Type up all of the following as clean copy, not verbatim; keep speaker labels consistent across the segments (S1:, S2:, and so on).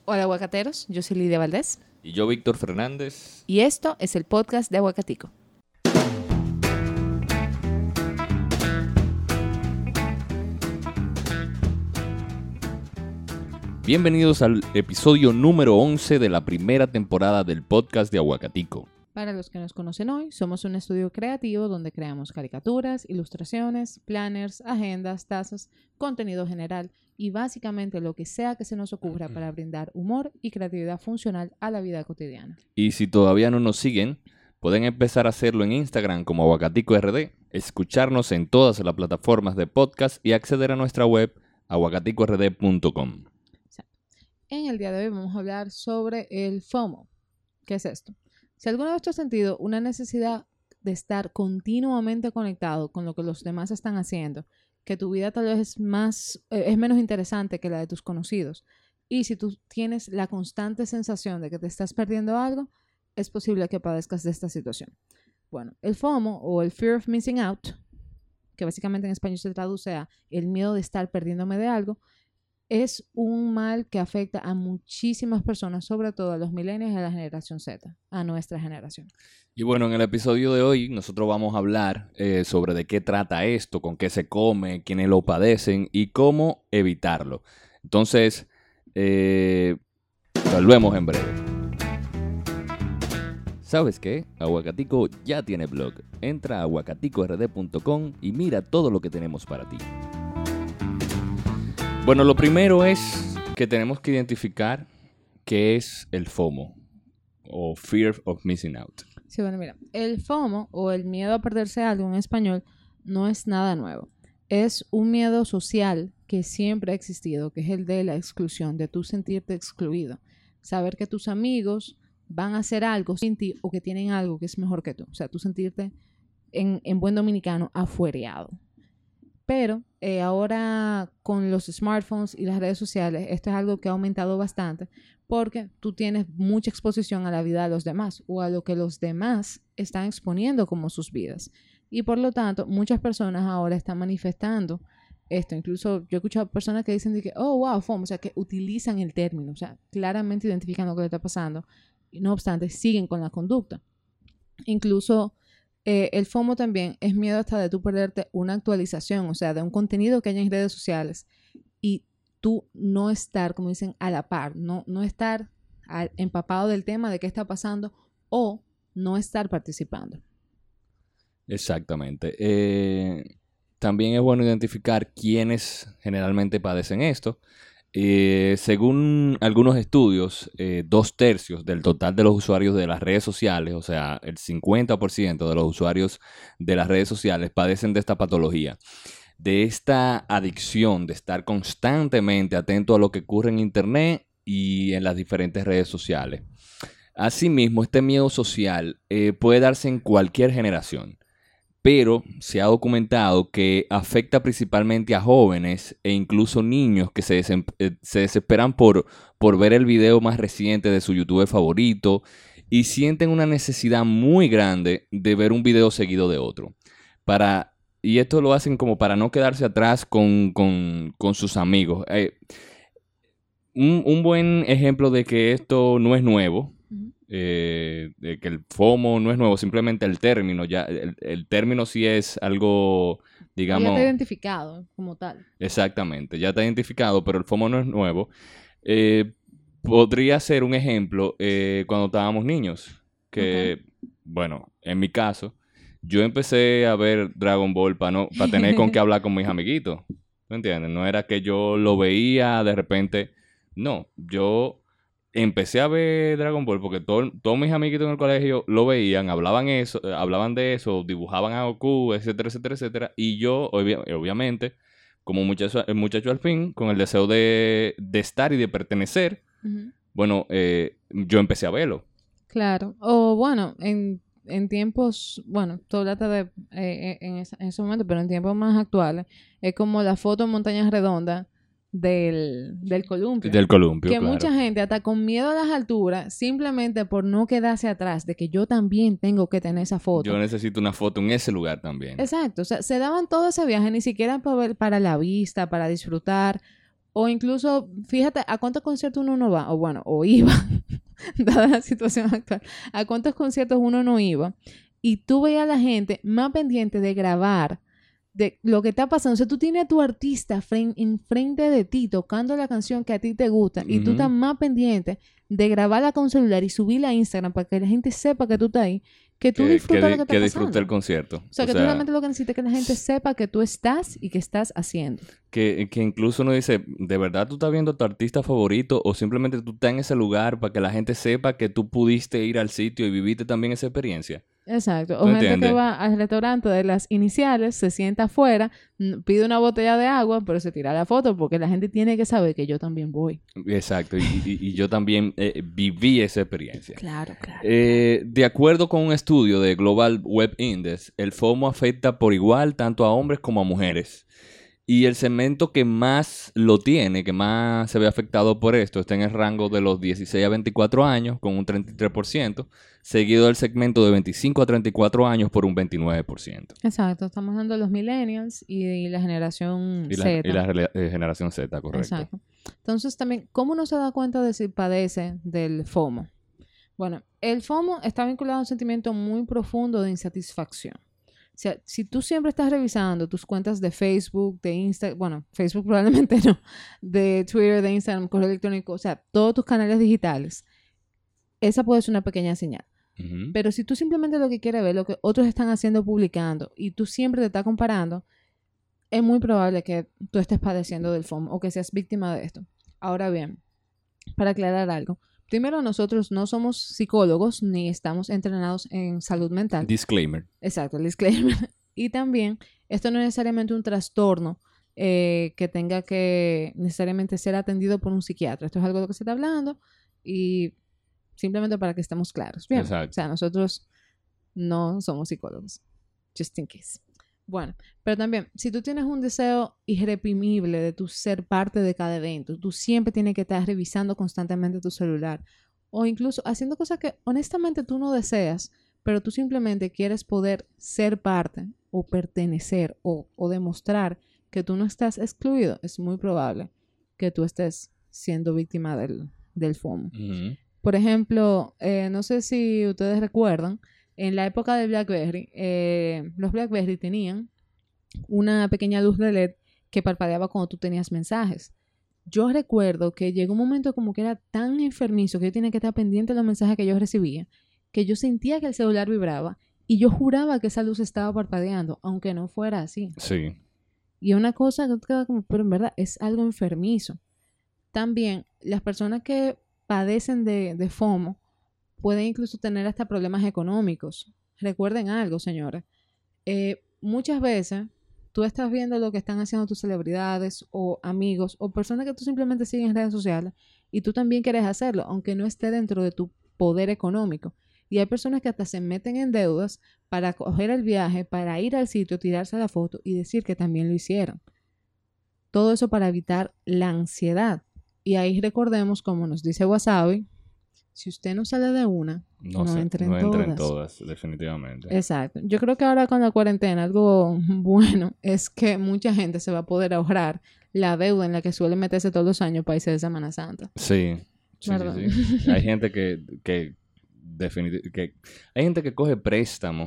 S1: Hola aguacateros, yo soy Lidia Valdés.
S2: Y yo, Víctor Fernández.
S1: Y esto es el podcast de Aguacatico.
S2: Bienvenidos al episodio número 11 de la primera temporada del podcast de Aguacatico.
S1: Para los que nos conocen hoy, somos un estudio creativo donde creamos caricaturas, ilustraciones, planners, agendas, tazas, contenido general y básicamente lo que sea que se nos ocurra para brindar humor y creatividad funcional a la vida cotidiana.
S2: Y si todavía no nos siguen, pueden empezar a hacerlo en Instagram como AguacaticoRD, escucharnos en todas las plataformas de podcast y acceder a nuestra web aguacaticord.com.
S1: En el día de hoy vamos a hablar sobre el FOMO. ¿Qué es esto? Si alguna vez tú has sentido una necesidad de estar continuamente conectado con lo que los demás están haciendo, que tu vida tal vez es menos interesante que la de tus conocidos, y si tú tienes la constante sensación de que te estás perdiendo algo, es posible que padezcas de esta situación. Bueno, el FOMO o el Fear of Missing Out, que básicamente en español se traduce a el miedo de estar perdiéndome de algo, es un mal que afecta a muchísimas personas, sobre todo a los millennials y a la generación Z, a nuestra generación.
S2: Y bueno, en el episodio de hoy nosotros vamos a hablar sobre de qué trata esto, con qué se come, quiénes lo padecen y cómo evitarlo. Entonces, volvemos en breve. ¿Sabes qué? Aguacatico ya tiene blog. Entra a aguacaticord.com y mira todo lo que tenemos para ti. Bueno, lo primero es que tenemos que identificar qué es el FOMO o Fear of Missing Out.
S1: Sí, bueno, mira, el FOMO o el miedo a perderse algo en español no es nada nuevo. Es un miedo social que siempre ha existido, que es el de la exclusión, de tú sentirte excluido. Saber que tus amigos van a hacer algo sin ti o que tienen algo que es mejor que tú. O sea, tú sentirte en buen dominicano afuereado. Pero ahora con los smartphones y las redes sociales, esto es algo que ha aumentado bastante porque tú tienes mucha exposición a la vida de los demás o a lo que los demás están exponiendo como sus vidas. Y por lo tanto, muchas personas ahora están manifestando esto. Incluso yo he escuchado personas que dicen que, oh, wow, FOMO, o sea, que utilizan el término, o sea, claramente identifican lo que le está pasando. Y no obstante, siguen con la conducta. Incluso el FOMO también es miedo hasta de tú perderte una actualización, o sea, de un contenido que haya en redes sociales y tú no estar, como dicen, a la par, no estar empapado del tema de qué está pasando o no estar participando.
S2: Exactamente. También es bueno identificar quiénes generalmente padecen esto. Según algunos estudios, 2/3 del total de los usuarios de las redes sociales, o sea, el 50% de los usuarios de las redes sociales padecen de esta patología, de esta adicción, de estar constantemente atento a lo que ocurre en Internet y en las diferentes redes sociales. Asimismo, este miedo social puede darse en cualquier generación, pero se ha documentado que afecta principalmente a jóvenes e incluso niños que se desesperan por ver el video más reciente de su youtuber favorito y sienten una necesidad muy grande de ver un video seguido de otro. Y esto lo hacen como para no quedarse atrás con sus amigos. Un buen ejemplo de que esto no es nuevo, de que el FOMO no es nuevo, simplemente el término, ya el término sí es algo, digamos...
S1: Ya está identificado como tal.
S2: Exactamente, ya está identificado, pero el FOMO no es nuevo. Podría ser un ejemplo cuando estábamos niños, que, bueno, en mi caso, yo empecé a ver Dragon Ball para tener con qué hablar con mis amiguitos, ¿me entiendes? No era que yo lo veía de repente, no, yo... Empecé a ver Dragon Ball porque todos mis amiguitos en el colegio lo veían, hablaban de eso, dibujaban a Goku, etcétera, etcétera, etcétera. Y yo, obviamente, como muchacho al fin, con el deseo de estar y de pertenecer, bueno, yo empecé a verlo.
S1: Claro. O bueno, en tiempos, bueno, tú hablaste de en ese momento, pero en tiempos más actuales, es como la foto en Montañas Redondas del columpio.
S2: Del columpio,
S1: que
S2: claro.
S1: Mucha gente, hasta con miedo a las alturas, simplemente por no quedarse atrás, de que yo también tengo que tener esa foto.
S2: Yo necesito una foto en ese lugar también.
S1: Exacto. O sea, se daban todo ese viaje, ni siquiera para la vista, para disfrutar, O incluso, fíjate, ¿a cuántos conciertos uno no va? O bueno, o iba, dada la situación actual. ¿A cuántos conciertos uno no iba? Y tú veías a la gente más pendiente de grabar de lo que está pasando. O sea, tú tienes a tu artista enfrente de ti tocando la canción que a ti te gusta y tú estás más pendiente de grabarla con celular y subirla a Instagram para que la gente sepa que tú estás ahí, que tú disfrutas lo que está pasando.
S2: Que disfrute el concierto.
S1: O sea, que tú realmente lo que necesitas es que la gente sepa que tú estás y que estás haciendo.
S2: Que incluso uno dice, ¿de verdad tú estás viendo a tu artista favorito o simplemente tú estás en ese lugar para que la gente sepa que tú pudiste ir al sitio y viviste también esa experiencia?
S1: Exacto. O gente que va al restaurante de las iniciales, se sienta afuera, pide una botella de agua, pero se tira la foto porque la gente tiene que saber que yo también voy.
S2: Exacto. Y yo también viví esa experiencia.
S1: Claro, claro.
S2: De acuerdo con un estudio de Global Web Index, el FOMO afecta por igual tanto a hombres como a mujeres. Y el segmento que más lo tiene, que más se ve afectado por esto, está en el rango de los 16 a 24 años, con un 33%, seguido del segmento de 25 a 34 años por un 29%.
S1: Exacto, estamos hablando de los millennials y la generación Z.
S2: Y la generación Z, correcto.
S1: Exacto. Entonces también, ¿cómo uno se da cuenta de si padece del FOMO? Bueno, el FOMO está vinculado a un sentimiento muy profundo de insatisfacción. O sea, si tú siempre estás revisando tus cuentas de Facebook, de Instagram, bueno, Facebook probablemente no, de Twitter, de Instagram, correo electrónico, o sea, todos tus canales digitales, esa puede ser una pequeña señal. Uh-huh. Pero si tú simplemente lo que quieres ver, lo que otros están haciendo, publicando, y tú siempre te estás comparando, es muy probable que tú estés padeciendo del FOMO o que seas víctima de esto. Ahora bien, para aclarar algo, primero, nosotros no somos psicólogos ni estamos entrenados en salud mental.
S2: Disclaimer.
S1: Exacto, el disclaimer. Y también, esto no es necesariamente un trastorno que tenga que necesariamente ser atendido por un psiquiatra. Esto es algo de lo que se está hablando y simplemente para que estemos claros. Bien, exacto. O sea, nosotros no somos psicólogos. Just in case. Bueno, pero también, si tú tienes un deseo irreprimible de tu ser parte de cada evento, tú siempre tienes que estar revisando constantemente tu celular o incluso haciendo cosas que honestamente tú no deseas, pero tú simplemente quieres poder ser parte o pertenecer o demostrar que tú no estás excluido, es muy probable que tú estés siendo víctima del FOMO. Uh-huh. Por ejemplo, no sé si ustedes recuerdan, en la época de BlackBerry, los BlackBerry tenían una pequeña luz de LED que parpadeaba cuando tú tenías mensajes. Yo recuerdo que llegó un momento como que era tan enfermizo que yo tenía que estar pendiente de los mensajes que yo recibía, que yo sentía que el celular vibraba y yo juraba que esa luz estaba parpadeando, aunque no fuera así.
S2: Sí.
S1: Y una cosa que queda como, pero en verdad es algo enfermizo. También las personas que padecen de FOMO pueden incluso tener hasta problemas económicos. Recuerden algo, señores. Muchas veces tú estás viendo lo que están haciendo tus celebridades o amigos o personas que tú simplemente sigues en redes sociales y tú también quieres hacerlo, aunque no esté dentro de tu poder económico. Y hay personas que hasta se meten en deudas para coger el viaje, para ir al sitio, tirarse la foto y decir que también lo hicieron. Todo eso para evitar la ansiedad. Y ahí recordemos, como nos dice Wasabi, si usted no sale de una, no entre en
S2: todas, definitivamente.
S1: Exacto. Yo creo que ahora con la cuarentena algo bueno es que mucha gente se va a poder ahorrar la deuda en la que suele meterse todos los años para irse de Semana Santa.
S2: Sí. Sí. Hay gente que hay gente que coge préstamo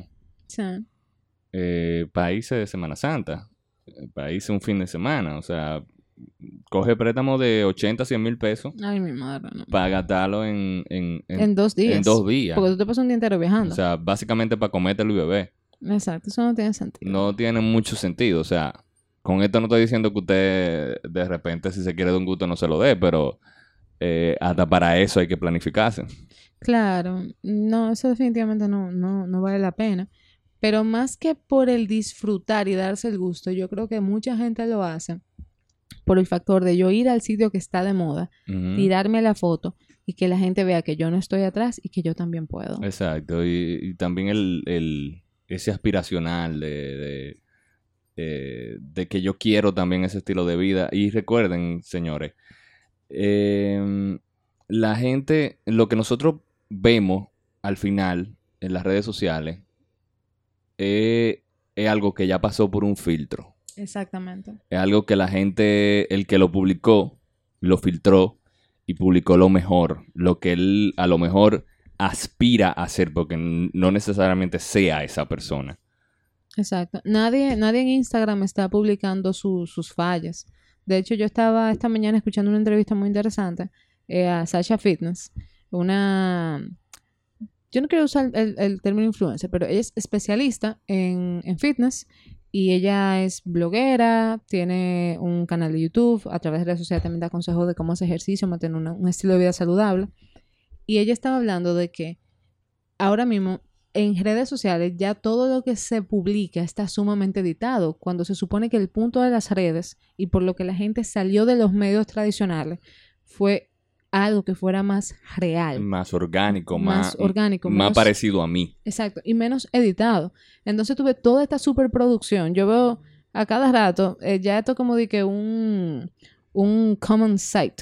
S2: para irse de Semana Santa, para irse un fin de semana, o sea, coge préstamo de 80 a 100 mil pesos.
S1: Ay, mi madre, no.
S2: Para gastarlo en
S1: 2 días.
S2: En 2 días.
S1: Porque tú te pasas un día entero viajando.
S2: O sea, básicamente para comértelo y beber.
S1: Exacto, eso no tiene sentido.
S2: No tiene mucho sentido. O sea, con esto no estoy diciendo que usted de repente si se quiere de un gusto no se lo dé, pero hasta para eso hay que planificarse.
S1: Claro, no, eso definitivamente no vale la pena. Pero más que por el disfrutar y darse el gusto, yo creo que mucha gente lo hace por el factor de yo ir al sitio que está de moda, tirarme la foto y que la gente vea que yo no estoy atrás y que yo también puedo.
S2: Exacto, y también ese aspiracional de que yo quiero también ese estilo de vida. Y recuerden, señores, la gente, lo que nosotros vemos al final en las redes sociales es algo que ya pasó por un filtro.
S1: Exactamente.
S2: Es algo que la gente, el que lo publicó, lo filtró y publicó lo mejor, lo que él a lo mejor aspira a hacer, porque no necesariamente sea esa persona.
S1: Exacto. Nadie en Instagram está publicando sus fallas. De hecho, yo estaba esta mañana escuchando una entrevista muy interesante a Sasha Fitness, una... Yo no quiero usar el término influencer, pero ella es especialista en fitness y ella es bloguera, tiene un canal de YouTube, a través de redes sociales también da consejos de cómo hacer ejercicio, mantener un estilo de vida saludable. Y ella estaba hablando de que ahora mismo en redes sociales ya todo lo que se publica está sumamente editado, cuando se supone que el punto de las redes y por lo que la gente salió de los medios tradicionales fue algo que fuera más real.
S2: Más orgánico,
S1: más orgánico.
S2: Más parecido a mí.
S1: Exacto, y menos editado. Entonces tuve toda esta superproducción. Yo veo a cada rato, ya esto como de que un common sight,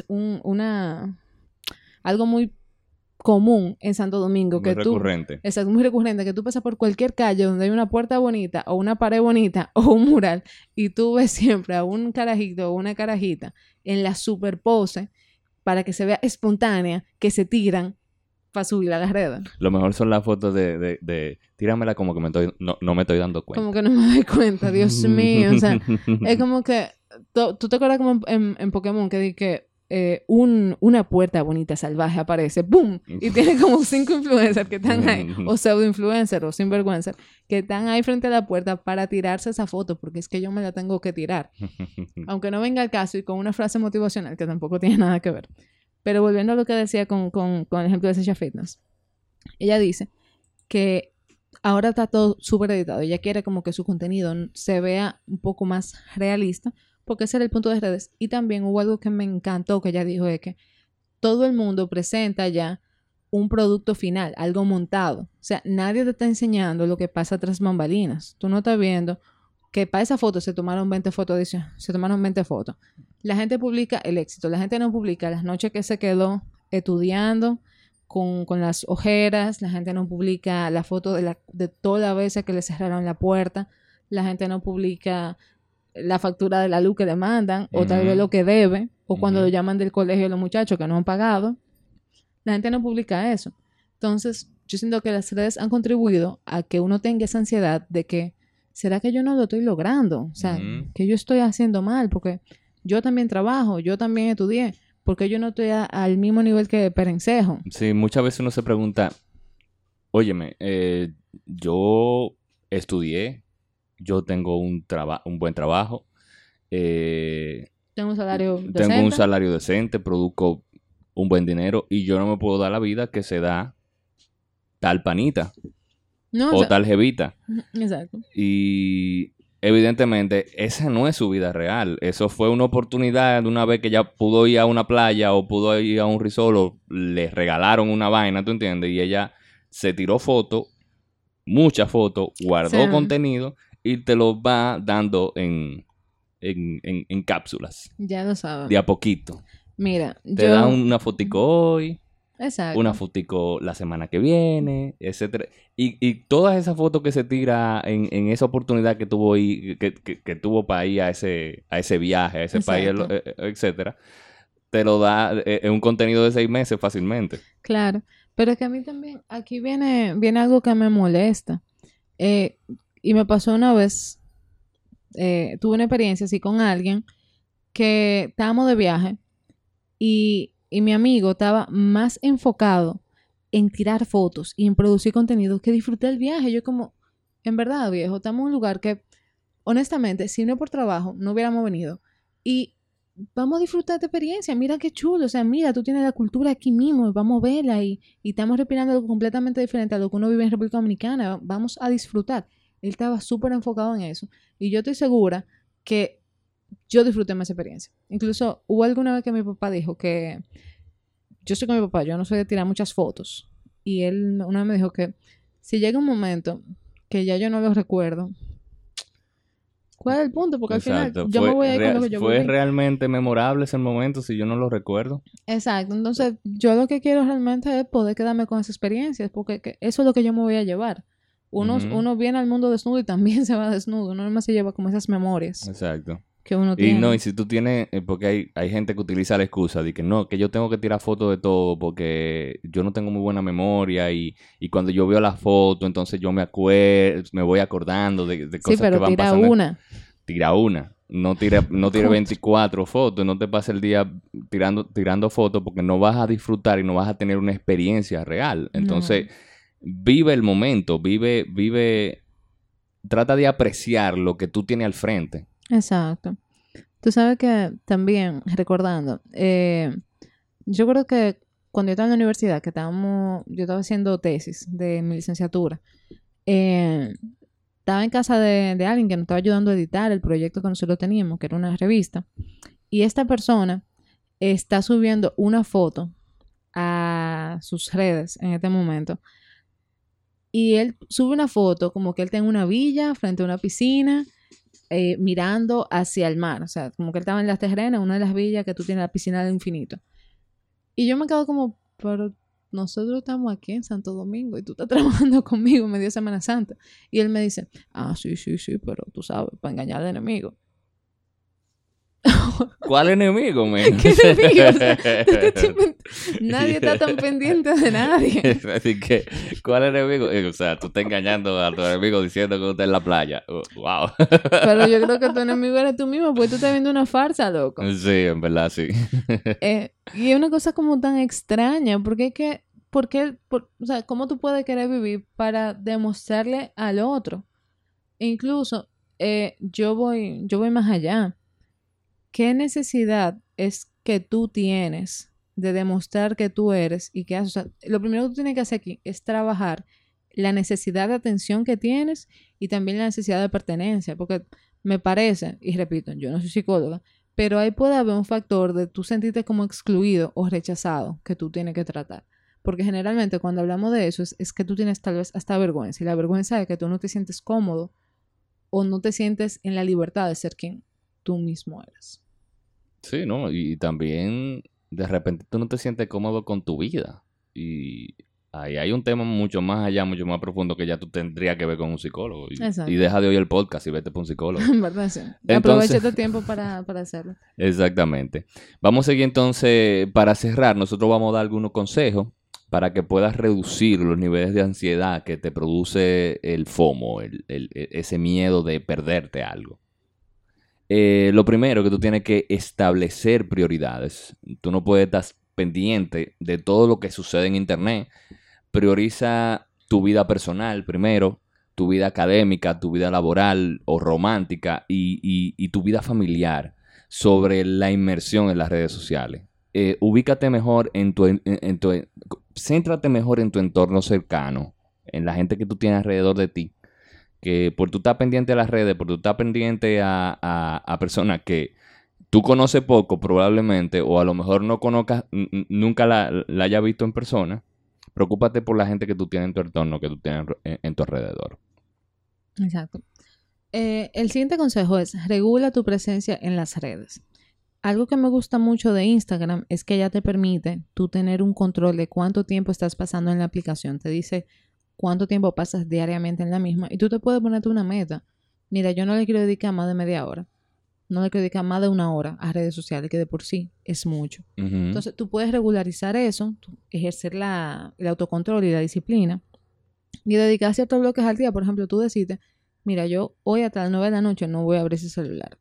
S1: algo muy común en Santo Domingo.
S2: Muy recurrente.
S1: Exacto, muy recurrente, que tú pasas por cualquier calle donde hay una puerta bonita o una pared bonita o un mural y tú ves siempre a un carajito o una carajita en la superpose para que se vea espontánea, que se tiran para subir a las redes.
S2: Lo mejor son las fotos de tíramela como que no me estoy dando cuenta.
S1: Como que no me doy cuenta, Dios mío. O sea, es como que... ¿Tú te acuerdas como en Pokémon que dije una puerta bonita salvaje aparece, ¡boom! Y tiene como 5 influencers que están ahí, o pseudo-influencers o sinvergüencer, que están ahí frente a la puerta para tirarse esa foto, porque es que yo me la tengo que tirar. Aunque no venga al caso y con una frase motivacional que tampoco tiene nada que ver. Pero volviendo a lo que decía con el ejemplo de Sasha Fitness. Ella dice que ahora está todo súper editado. Ella quiere como que su contenido se vea un poco más realista, porque ese era el punto de redes. Y también hubo algo que me encantó que ella dijo, es que todo el mundo presenta ya un producto final, algo montado. O sea, nadie te está enseñando lo que pasa tras bambalinas. Tú no estás viendo que para esa foto se tomaron 20 fotos. La gente publica el éxito. La gente no publica las noches que se quedó estudiando con las ojeras. La gente no publica la foto de todas las veces que le cerraron la puerta. La gente no publica la factura de la luz que le mandan, o tal vez lo que debe, o cuando lo llaman del colegio los muchachos que no han pagado. La gente no publica eso. Entonces, yo siento que las redes han contribuido a que uno tenga esa ansiedad de que, ¿será que yo no lo estoy logrando? O sea, que yo estoy haciendo mal, porque yo también trabajo, yo también estudié, porque yo no estoy al mismo nivel que Perencejo.
S2: Sí, muchas veces uno se pregunta, óyeme, yo estudié, yo tengo un buen trabajo.
S1: Tengo un salario decente.
S2: Tengo un salario decente, produzco un buen dinero y yo no me puedo dar la vida que se da tal panita o tal jevita.
S1: Exacto.
S2: Y evidentemente esa no es su vida real. Eso fue una oportunidad de una vez que ya pudo ir a una playa o pudo ir a un resort o le regalaron una vaina, ¿tú entiendes? Y ella se tiró fotos, muchas fotos, guardó contenido y te lo va dando en cápsulas.
S1: Ya lo sabes.
S2: De a poquito.
S1: Mira,
S2: te da una fotico hoy.
S1: Exacto.
S2: Una fotico la semana que viene, etcétera. Y todas esas fotos que se tira en esa oportunidad que tuvo ahí, que tuvo para ir a ese viaje, a ese país, etcétera, te lo da en un contenido de 6 meses fácilmente.
S1: Claro. Pero es que a mí también, aquí viene algo que me molesta. Y me pasó una vez, tuve una experiencia así con alguien que estábamos de viaje y mi amigo estaba más enfocado en tirar fotos y en producir contenido que disfrutar el viaje. Yo como, en verdad, viejo, estamos en un lugar que, honestamente, si no es por trabajo, no hubiéramos venido. Y vamos a disfrutar de experiencia. Mira qué chulo. O sea, mira, tú tienes la cultura aquí mismo. Vamos a verla y estamos respirando algo completamente diferente a lo que uno vive en República Dominicana. Vamos a disfrutar. Él estaba súper enfocado en eso. Y yo estoy segura que yo disfruté más esa experiencia. Incluso hubo alguna vez que mi papá dijo que yo soy con mi papá, yo no soy de tirar muchas fotos. Y él una vez me dijo que si llega un momento que ya yo no lo recuerdo, ¿cuál es el punto? Porque
S2: exacto.
S1: Al final yo me voy a ir con lo que yo
S2: ¿Fue
S1: viví.
S2: realmente memorable ese momento si yo no lo recuerdo?
S1: Exacto. Entonces, yo lo que quiero realmente es poder quedarme con esas experiencias, porque eso es lo que yo me voy a llevar. Uno viene al mundo desnudo y también se va desnudo. Uno nomás se lleva como esas memorias.
S2: Exacto.
S1: que uno
S2: Y no,
S1: tiene.
S2: y si tú tienes, porque hay gente que utiliza la excusa de que no, que yo tengo que tirar fotos de todo porque yo no tengo muy buena memoria y cuando yo veo la foto, entonces yo me voy acordando de
S1: Sí,
S2: cosas que
S1: pero
S2: van
S1: tira
S2: pasando.
S1: una.
S2: Tira una. No tire
S1: Con-
S2: 24 fotos, no te pases el día tirando fotos porque no vas a disfrutar y no vas a tener una experiencia real.
S1: No,
S2: Entonces, vive el momento, trata de apreciar lo que tú tienes al frente.
S1: exacto. Tú sabes que también, recordando, yo creo que cuando yo estaba en la universidad, yo estaba haciendo tesis de mi licenciatura, eh, estaba en casa de alguien que nos estaba ayudando a editar el proyecto que nosotros teníamos, que era una revista, y esta persona está subiendo una foto a sus redes en este momento. Y él sube una foto como que él está en una villa frente a una piscina, mirando hacia el mar. O sea, como que él estaba en las terrenas, una de las villas que tú tienes la piscina del infinito. Y yo me quedo como, pero nosotros estamos aquí en Santo Domingo y tú estás trabajando conmigo medio Semana Santa. Y él me dice, sí, sí, sí, pero tú sabes, para engañar al enemigo.
S2: ¿Cuál enemigo, men?
S1: ¿Qué enemigo? O sea, nadie está tan pendiente de nadie.
S2: Así que, ¿cuál enemigo? O sea, tú estás engañando a tu enemigo diciendo que usted es en la playa. Wow.
S1: Pero yo creo que tu enemigo eres tú mismo, porque tú estás viendo una farsa, loco.
S2: Sí, en verdad, sí.
S1: Y es una cosa como tan extraña, porque es que, o sea, ¿cómo tú puedes querer vivir para demostrarle al otro? E incluso, yo voy más allá. ¿Qué necesidad es que tú tienes de demostrar que tú eres y que haces? O sea, lo primero que tú tienes que hacer aquí es trabajar la necesidad de atención que tienes y también la necesidad de pertenencia, porque me parece, y repito, yo no soy psicóloga, pero ahí puede haber un factor de tú sentirte como excluido o rechazado que tú tienes que tratar. Porque generalmente cuando hablamos de eso es que tú tienes tal vez hasta vergüenza, y la vergüenza es que tú no te sientes cómodo o no te sientes en la libertad de ser quien tú mismo eres.
S2: Sí, ¿no? Y también de repente tú no te sientes cómodo con tu vida. Y ahí hay un tema mucho más allá, mucho más profundo que ya tú tendrías que ver con un psicólogo. Y
S1: Exacto.
S2: deja de oír el podcast y vete por un psicólogo.
S1: En verdad, sí. Aprovecha
S2: Entonces,
S1: tu tiempo para hacerlo.
S2: exactamente. Vamos a seguir entonces, para cerrar, nosotros vamos a dar algunos consejos para que puedas reducir los niveles de ansiedad que te produce el FOMO, ese miedo de perderte algo. Lo primero que tú tienes que establecer prioridades. Tú no puedes estar pendiente de todo lo que sucede en Internet. Prioriza tu vida personal primero, tu vida académica, tu vida laboral o romántica y tu vida familiar sobre la inmersión en las redes sociales. Ubícate mejor céntrate mejor en tu entorno cercano, en la gente que tú tienes alrededor de ti, que por tú estar pendiente de las redes, por tú estar pendiente a personas que tú conoces poco probablemente, o a lo mejor no conozcas, nunca la hayas visto en persona, preocúpate por la gente que tú tienes en tu entorno, que tú tienes en tu alrededor.
S1: Exacto. El siguiente consejo es regula tu presencia en las redes. Algo que me gusta mucho de Instagram es que ella te permite tú tener un control de cuánto tiempo estás pasando en la aplicación. Te dice cuánto tiempo pasas diariamente en la misma y tú te puedes ponerte una meta. Mira, yo no le quiero dedicar más de media hora. No le quiero dedicar más de una hora a redes sociales, que de por sí es mucho.
S2: Ujú.
S1: Entonces, tú puedes regularizar eso, ejercer el autocontrol y la disciplina y dedicar ciertos bloques al día. Por ejemplo, tú decides, mira, yo hoy hasta las 9 de la noche no voy a abrir ese celular.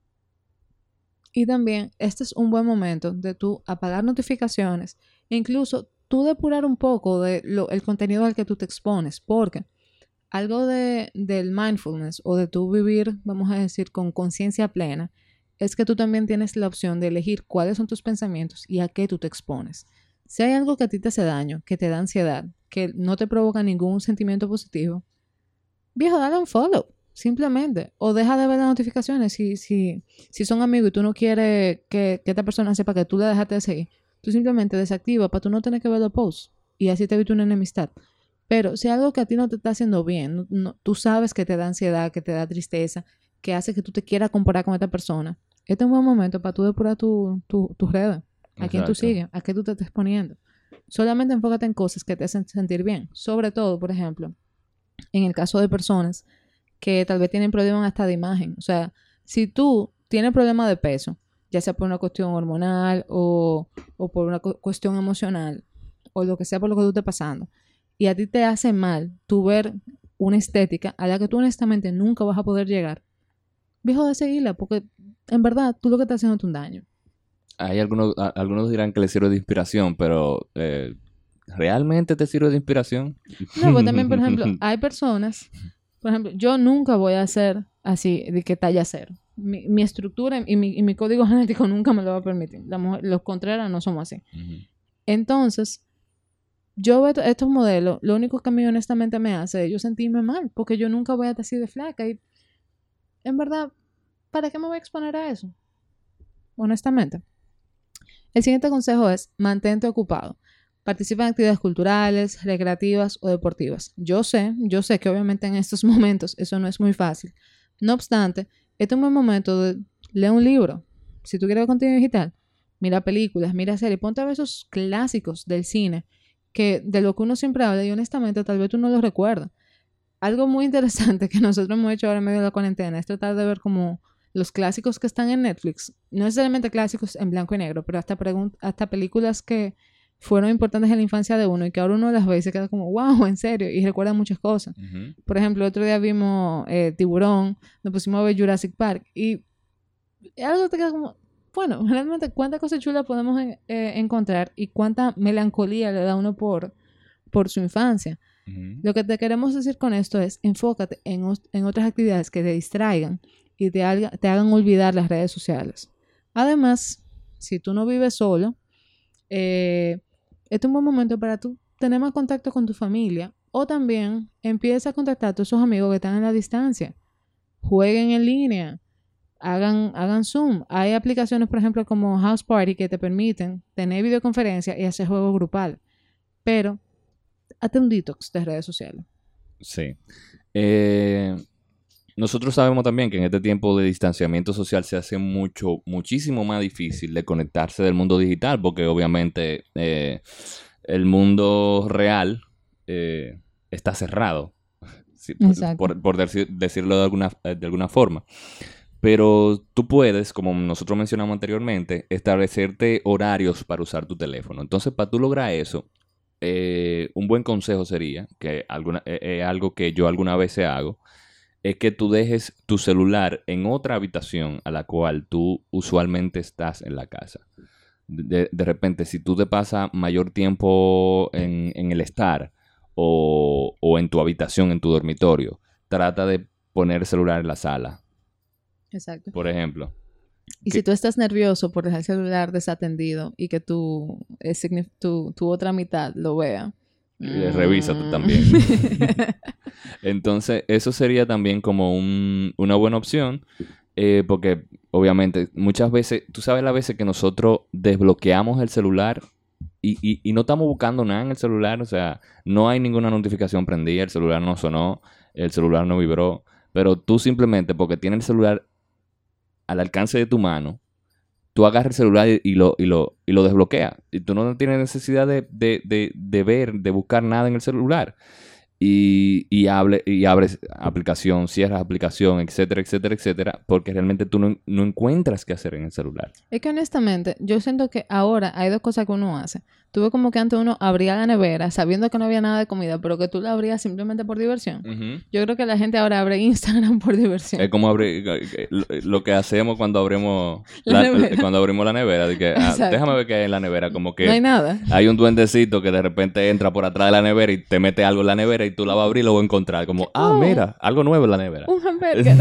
S1: Y también, este es un buen momento de tú apagar notificaciones e incluso tú depurar un poco el contenido al que tú te expones, porque algo del mindfulness o de tú vivir, vamos a decir, con conciencia plena, es que tú también tienes la opción de elegir cuáles son tus pensamientos y a qué tú te expones. Si hay algo que a ti te hace daño, que te da ansiedad, que no te provoca ningún sentimiento positivo, viejo, dale un follow, simplemente. O deja de ver las notificaciones. Si son amigos y tú no quieres que esta persona sepa que tú la dejaste de seguir, tú simplemente desactiva para tú no tener que ver los posts y así te evita una enemistad. Pero si algo que a ti no te está haciendo bien, tú sabes que te da ansiedad, que te da tristeza, que hace que tú te quieras comparar con esta persona, este es un buen momento para tú depurar tus redes. ¿A quién tú
S2: Exacto.
S1: sigues? ¿A qué tú te estás poniendo? Solamente enfócate en cosas que te hacen sentir bien. Sobre todo, por ejemplo, en el caso de personas que tal vez tienen problemas hasta de imagen. O sea, si tú tienes problemas de peso, ya sea por una cuestión hormonal o por una cuestión emocional, o lo que sea por lo que tú estés pasando, y a ti te hace mal tú ver una estética a la que tú honestamente nunca vas a poder llegar, viejo, de seguirla, porque en verdad tú lo que estás haciendo es un daño.
S2: Hay algunos dirán que les sirve de inspiración, pero ¿realmente te sirve de inspiración?
S1: No, pero también, por ejemplo, hay personas, por ejemplo, yo nunca voy a hacer así, de que talla cero. Mi estructura y mi código genético nunca me lo va a permitir. Los Contreras no somos así. Entonces, yo veo estos modelos, lo único que a mí honestamente me hace es yo sentirme mal, porque yo nunca voy a estar así de flaca. Y en verdad, ¿para qué me voy a exponer a eso? Honestamente. El siguiente consejo es mantente ocupado. Participa en actividades culturales, recreativas o deportivas. Yo sé que obviamente en estos momentos eso no es muy fácil. No obstante, este es un buen momento de leer un libro. Si tú quieres contenido digital, mira películas, mira series, ponte a ver esos clásicos del cine, que de lo que uno siempre habla y honestamente tal vez tú no lo recuerdas. Algo muy interesante que nosotros hemos hecho ahora en medio de la cuarentena es tratar de ver como los clásicos que están en Netflix, no necesariamente clásicos en blanco y negro, pero hasta películas que fueron importantes en la infancia de uno y que ahora uno las ve y se queda como, wow, en serio, y recuerda muchas cosas. Por ejemplo, el otro día vimos Tiburón, nos pusimos a ver Jurassic Park y algo te queda como, bueno, realmente cuántas cosas chulas podemos encontrar y cuánta melancolía le da uno por su infancia. Lo que te queremos decir con esto es enfócate en otras actividades que te distraigan y te hagan olvidar las redes sociales. Además, si tú no vives solo, este es un buen momento para tú tener más contacto con tu familia o también empieza a contactar a todos esos amigos que están en la distancia. Jueguen en línea, hagan Zoom. Hay aplicaciones, por ejemplo, como House Party que te permiten tener videoconferencia y hacer juego grupal. Pero hazte un detox de redes sociales.
S2: Sí. Nosotros sabemos también que en este tiempo de distanciamiento social se hace muchísimo más difícil de conectarse del mundo digital, porque obviamente el mundo real está cerrado, por decirlo de alguna forma. Pero tú puedes, como nosotros mencionamos anteriormente, establecerte horarios para usar tu teléfono. Entonces, para tú lograr eso, un buen consejo sería, que algo que yo alguna vez hago, es que tú dejes tu celular en otra habitación a la cual tú usualmente estás en la casa. De repente, si tú te pasas mayor tiempo en el estar o en tu habitación, en tu dormitorio, trata de poner el celular en la sala.
S1: Exacto.
S2: Por ejemplo.
S1: Y si tú estás nervioso por dejar el celular desatendido y que tu otra mitad lo vea,
S2: revísate también. Entonces, eso sería también como una buena opción, porque obviamente muchas veces, tú sabes las veces que nosotros desbloqueamos el celular y no estamos buscando nada en el celular, o sea, no hay ninguna notificación prendida, el celular no sonó, el celular no vibró, pero tú simplemente porque tienes el celular al alcance de tu mano, tú agarras el celular y lo desbloqueas. Y tú no tienes necesidad de buscar nada en el celular. Y abres aplicación, cierras aplicación, etcétera, etcétera, etcétera, porque realmente tú no encuentras qué hacer en el celular.
S1: Es que honestamente, yo siento que ahora hay dos cosas que uno hace. Tú ves como que antes uno abría la nevera sabiendo que no había nada de comida, pero que tú la abrías simplemente por diversión. Yo creo que la gente ahora abre Instagram por diversión.
S2: Es como lo que hacemos cuando abrimos la nevera. De que, déjame ver qué hay en la nevera. Como que
S1: no hay nada.
S2: Hay un duendecito que de repente entra por atrás de la nevera y te mete algo en la nevera y tú la vas a abrir y lo vas a encontrar. Como, mira, algo nuevo en la nevera.
S1: Un hamburger.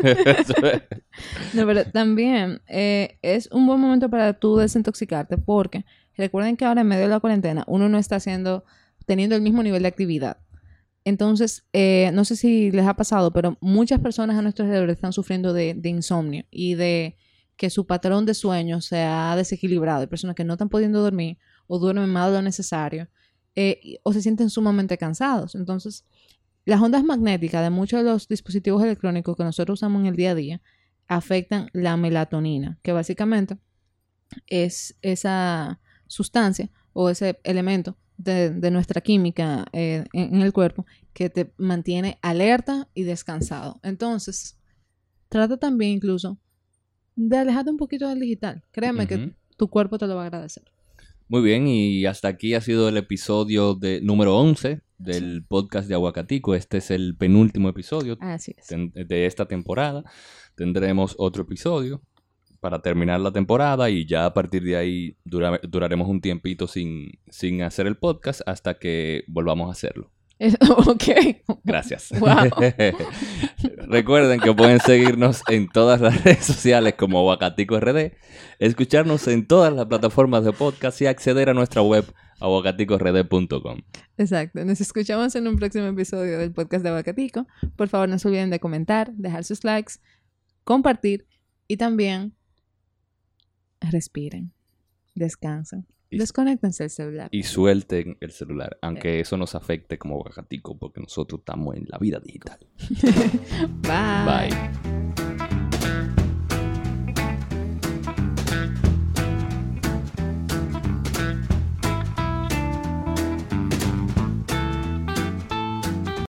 S1: No, pero también es un buen momento para tú desintoxicarte porque recuerden que ahora en medio de la cuarentena uno no está teniendo el mismo nivel de actividad. Entonces, no sé si les ha pasado, pero muchas personas a nuestro alrededor están sufriendo de insomnio y de que su patrón de sueño se ha desequilibrado. Hay personas que no están pudiendo dormir o duermen más de lo necesario o se sienten sumamente cansados. Entonces, las ondas magnéticas de muchos de los dispositivos electrónicos que nosotros usamos en el día a día afectan la melatonina, que básicamente es esa sustancia o ese elemento de nuestra química en el cuerpo que te mantiene alerta y descansado. Entonces, trata también incluso de alejarte un poquito del digital. Créeme que tu cuerpo te lo va a agradecer.
S2: Muy bien, y hasta aquí ha sido el episodio número 11 del podcast de Aguacatico. Este es el penúltimo episodio
S1: Así es.
S2: de esta temporada. Tendremos otro episodio para terminar la temporada y ya a partir de ahí duraremos un tiempito sin hacer el podcast hasta que volvamos a hacerlo.
S1: Ok.
S2: Gracias.
S1: Wow.
S2: Recuerden que pueden seguirnos en todas las redes sociales como Aguacatico RD, escucharnos en todas las plataformas de podcast y acceder a nuestra web aguacaticord.com.
S1: Exacto. Nos escuchamos en un próximo episodio del podcast de Aguacatico. Por favor, no se olviden de comentar, dejar sus likes, compartir y también respiren, descansen. Desconéctense el celular.
S2: Y suelten el celular, aunque eso nos afecte como Aguacatico, porque nosotros estamos en la vida digital.
S1: Bye.
S2: Bye.